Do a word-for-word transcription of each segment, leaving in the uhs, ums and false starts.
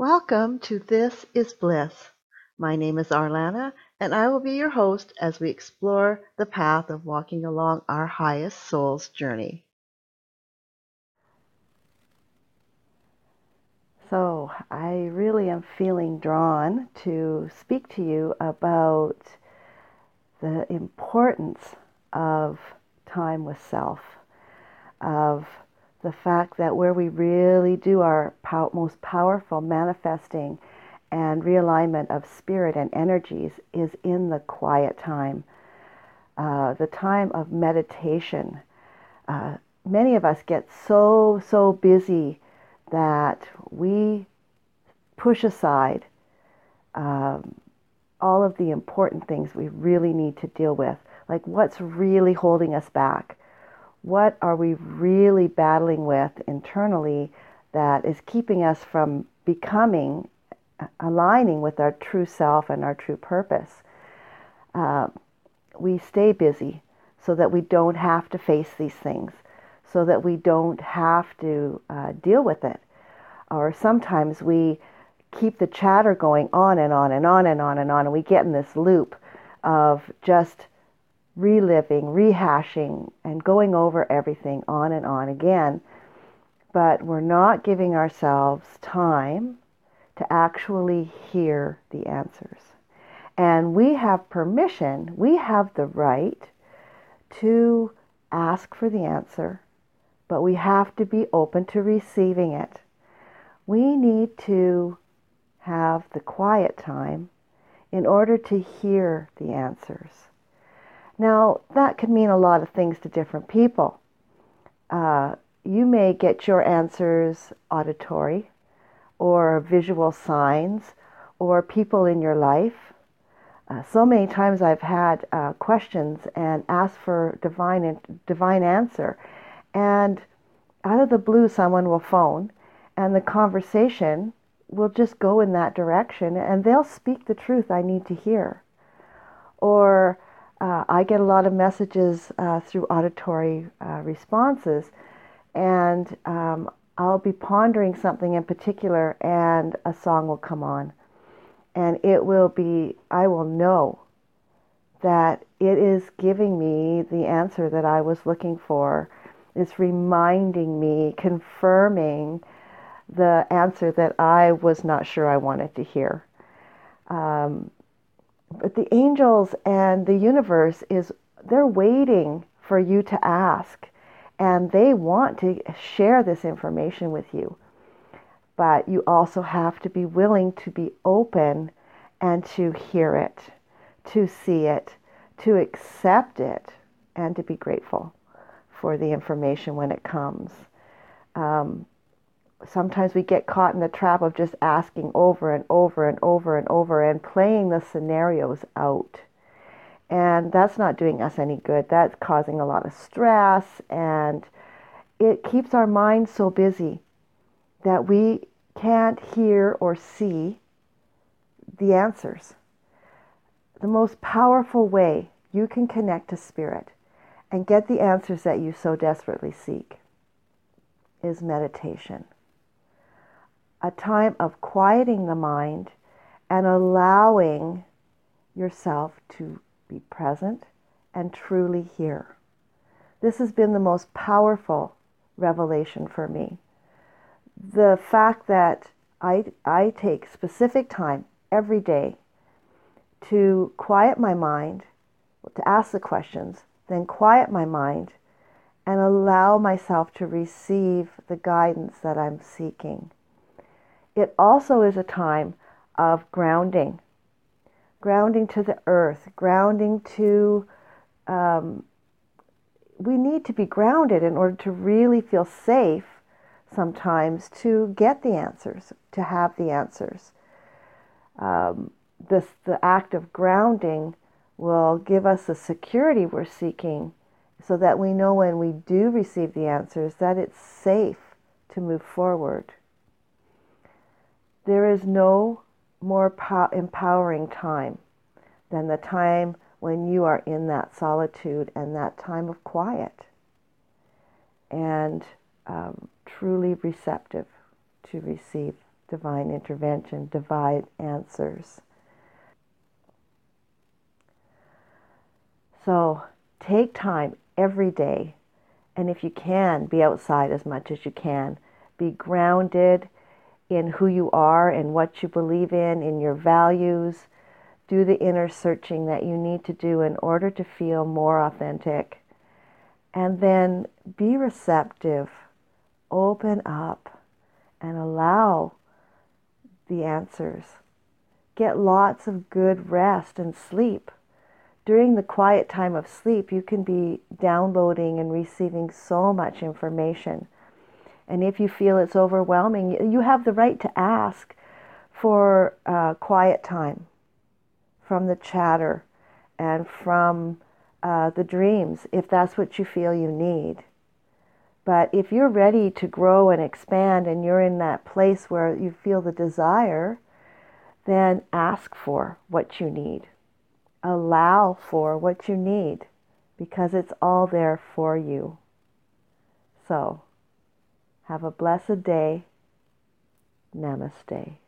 Welcome to This is Bliss. My name is Arlana, and I will be your host as we explore the path of walking along our highest soul's journey. So, I really am feeling drawn to speak to you about the importance of time with self, of the fact that where we really do our pow- most powerful manifesting and realignment of spirit and energies is in the quiet time, uh, the time of meditation. Uh, many of us get so, so busy that we push aside um, all of the important things we really need to deal with, like what's really holding us back. What are we really battling with internally that is keeping us from becoming, aligning with our true self and our true purpose? Uh, we stay busy so that we don't have to face these things, so that we don't have to uh, deal with it. Or sometimes we keep the chatter going on and on and on and on and on, and we get in this loop of just reliving, rehashing, and going over everything on and on again. But we're not giving ourselves time to actually hear the answers. And we have permission, we have the right to ask for the answer, but we have to be open to receiving it. We need to have the quiet time in order to hear the answers. Now, that could mean a lot of things to different people. Uh, you may get your answers auditory or visual signs or people in your life. Uh, so many times I've had uh, questions and asked for divine divine answer, and out of the blue someone will phone and the conversation will just go in that direction, and they'll speak the truth I need to hear. Or uh, I get a lot of messages uh, through auditory uh, responses, and um, I'll be pondering something in particular, and a song will come on, and it will be, I will know that it is giving me the answer that I was looking for. It's reminding me, confirming the answer that I was not sure I wanted to hear. Um, but the angels and the universe is, they're waiting for you to ask, and they want to share this information with you. But you also have to be willing to be open and to hear it, to see it, to accept it, and to be grateful for the information when it comes. Um, sometimes we get caught in the trap of just asking over and over and over and over and playing the scenarios out. And that's not doing us any good. That's causing a lot of stress, and it keeps our minds so busy that we can't hear or see the answers. The most powerful way you can connect to spirit and get the answers that you so desperately seek is meditation. A time of quieting the mind and allowing yourself to be present and truly hear. This has been the most powerful revelation for me. The fact that I, I take specific time every day to quiet my mind, to ask the questions, then quiet my mind and allow myself to receive the guidance that I'm seeking. It also is a time of grounding, grounding to the earth, grounding to, um, we need to be grounded in order to really feel safe sometimes to get the answers, to have the answers. Um, this, the act of grounding will give us the security we're seeking so that we know when we do receive the answers that it's safe to move forward. There is no more po- empowering time than the time when you are in that solitude and that time of quiet and um, truly receptive to receive divine intervention, divine answers. So take time every day, and if you can, be outside as much as you can. Be grounded in who you are and what you believe in, in your values. Do the inner searching that you need to do in order to feel more authentic. And then be receptive. Open up and allow the answers. Get lots of good rest and sleep. During the quiet time of sleep, you can be downloading and receiving so much information. And if you feel it's overwhelming, you have the right to ask for uh, quiet time from the chatter and from uh, the dreams, if that's what you feel you need. But if you're ready to grow and expand and you're in that place where you feel the desire, then ask for what you need. Allow for what you need, because it's all there for you. So, have a blessed day. Namaste.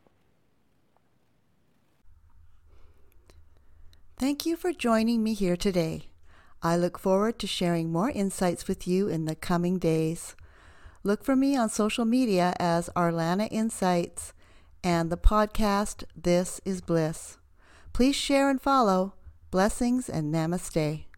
Thank you for joining me here today. I look forward to sharing more insights with you in the coming days. Look for me on social media as Arlana Insights and the podcast This is Bliss. Please share and follow. Blessings and namaste.